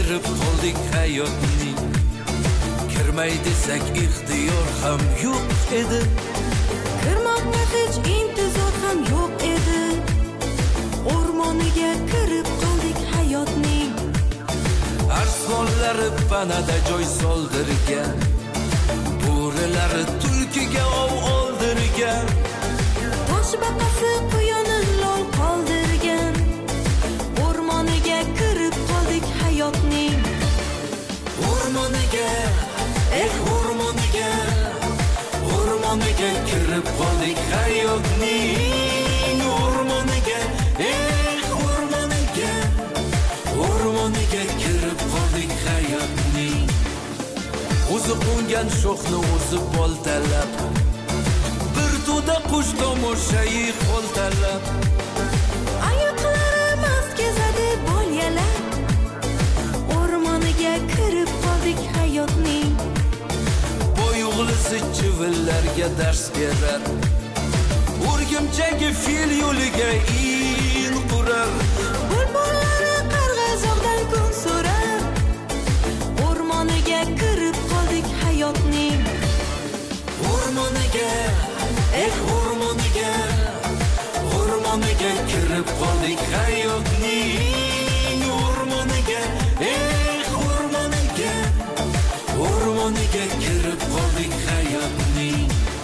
kirib qoldik hayotning. Kirmay desak ixtiyor ham yo'q edi. Kirmoqqa hech intizor ham yo'q edi. O'rmoniga kirib qoldik hayotning. Arsonlari panada joy soldirgan, bo'rilari tulkiga ov oldirgan, Toshbaqasi quyonni lol qoldirgan. O'rmoniga kirib qoldik hayotning. O'rmoniga, o'rmoniga, o'rmoniga kirib qoldik hayotning. O'rmoniga, o'rmoniga, o'rmoniga kirib qoldik hayotning. O'zi qo'ngan shoxni o'zi boltalab, bir to'da qush tomoshayi qo'ltalab, Oyoqlari mast kezadi bo'lyalab. O'rmoniga kirib qoldik hayotning. boy o'g'lisi chivinlarga dars berar, o'rgimchagi fil yo'liga in qurar, Bulbullari qarg'azoqdan kun so'rar. O'rmoniga kirib qoldik hayotning. o'rmoniga, o'rmoniga, o'rmoniga kirib qoldik hayotning. O'rmoniga, o'rmoniga, o'rmoniga kirib qoldik hayotning.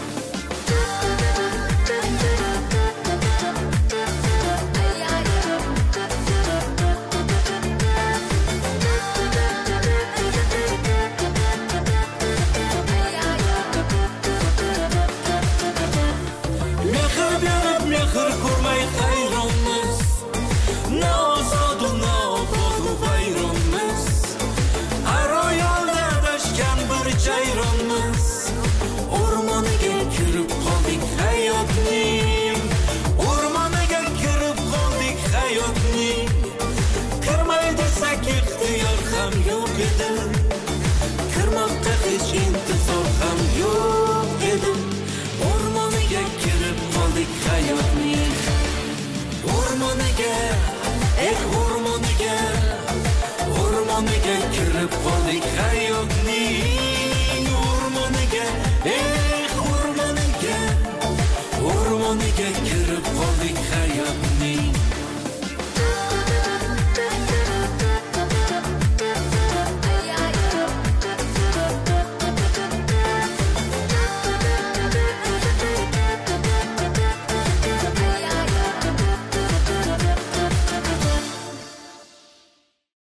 Mehr berib mehr ko'rmay hayronmiz, na ozodu na obodu vayronmiz. Aroyolda adashgan bir jayronmiz. O'rmoniga kirib qoldik hayotning. O'rmoniga kirib qoldik hayotning. Kirmay desak ixtiyor ham yo'q edi. Kirmoqqa hech intizor ham yo'q edi. O'rmoniga kirib qoldik hayotning. O'rmoniga, o'rmoniga, o'rmoniga kirib qoldik hayotning. O'rmoniga,